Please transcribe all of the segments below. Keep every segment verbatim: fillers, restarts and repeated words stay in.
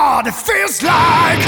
God, it feels like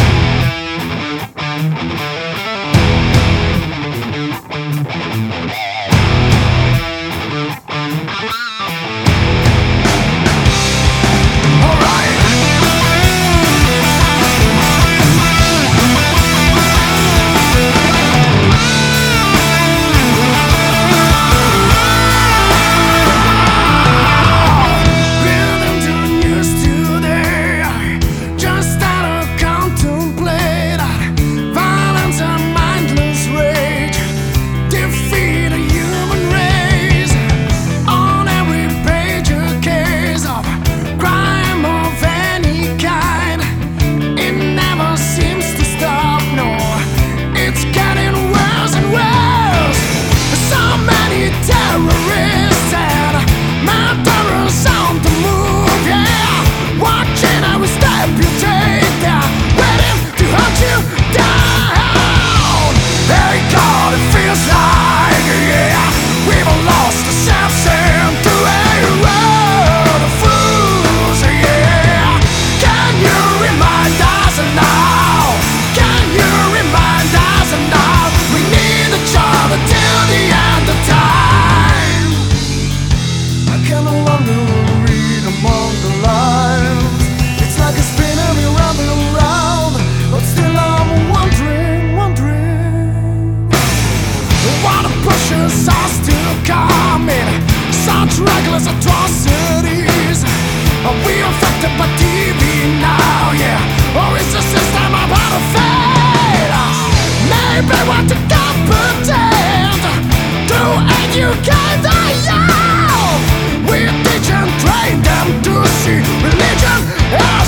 are still coming, such reckless atrocities. Are we affected by T V now, yeah? Or is the system about to fade? Maybe we're too competent to educate the young. We teach and train them to see religion as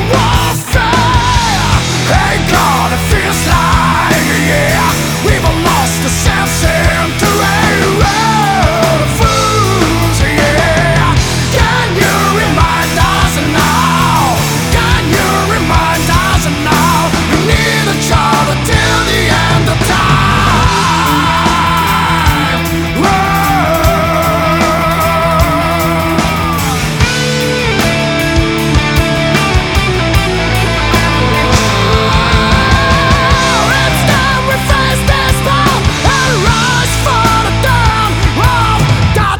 warfare. Hey God, it feels like, yeah, we've all lost the sense into a world of fools, yeah. Can you remind us now? Can you remind us now? We need each other till the end of time. Whoa. It's time we face this world and rise for the dawn of the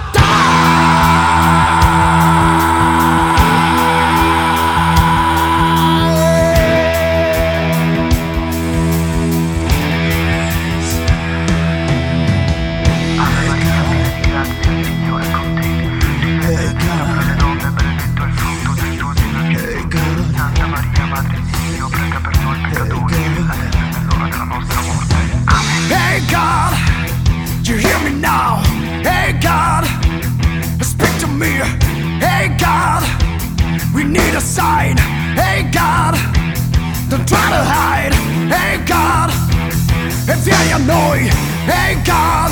Hey God, you hear me now? Hey God, speak to me. Hey God, we need a sign. Hey God, don't try to hide. Hey God, if jag noi. Hey God,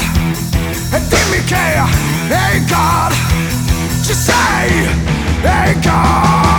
dimmi che. Hey God, just say. Hey God.